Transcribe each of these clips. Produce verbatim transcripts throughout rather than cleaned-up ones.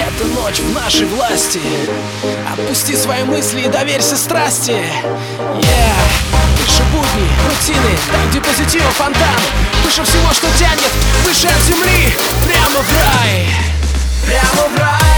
Эта ночь в нашей власти. Отпусти свои мысли и доверься страсти. Yeah. Выше будни, рутины, там где позитива фонтан. Выше всего, что тянет, выше от земли. Прямо в рай. Прямо в рай.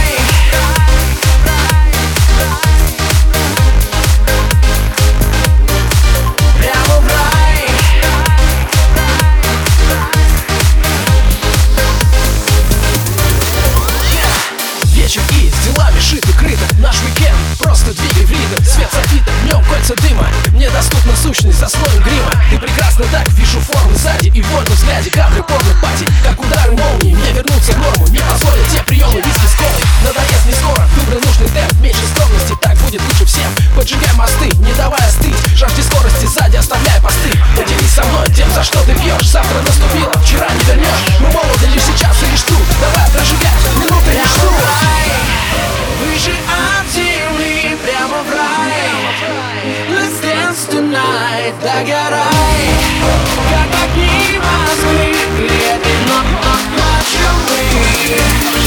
И с делами шит и крыто. Наш уикенд просто двигай в ритм. Свет софита, в нем кольца дыма. Мне доступна сущность за слоем грима. Ты прекрасно так, вижу формы сзади и в вольном взгляде кадры порно пати. Как удары молнии, мне вернуться в норму не позволят те приемы виски с колой. Надоест не скоро, выбрал нужный темп, меньше скромности, так будет лучше всем. Поджигай мосты, не давай остыть. Жажди скорости сзади, оставляй посты. Поделись со мной тем, за что ты пьешь. Завтра наступило, вчера не вернешь. Мы молоды лишь сейчас и лишь тут. Давай прожигай минуты мечту. Выше от земли, прямо в рай. Let's dance tonight, догорай. Как огни Москвы, летит ночью мы.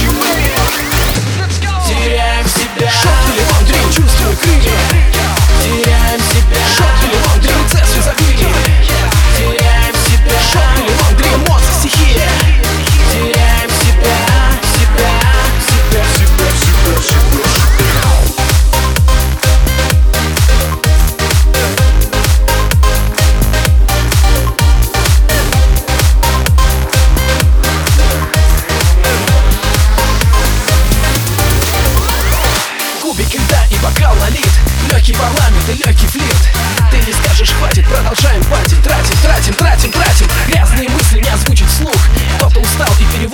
Теряем себя. Шот или лондрин, чувствую крылья. Теряем себя. Шот или лондрин, цепь изобилия. Теряем себя. Шот или лондрин, эмоции, стихия. Теряем себя, себя, себя, себя, себя, себя. Кубики льда и бокал налит. Легкий парламент и легкий флирт. Ты не скажешь хватит, продолжаем патить. Тратим, тратим, тратим, тратим. Грязные мысли не озвучить вслух. Кто-то устал и переводит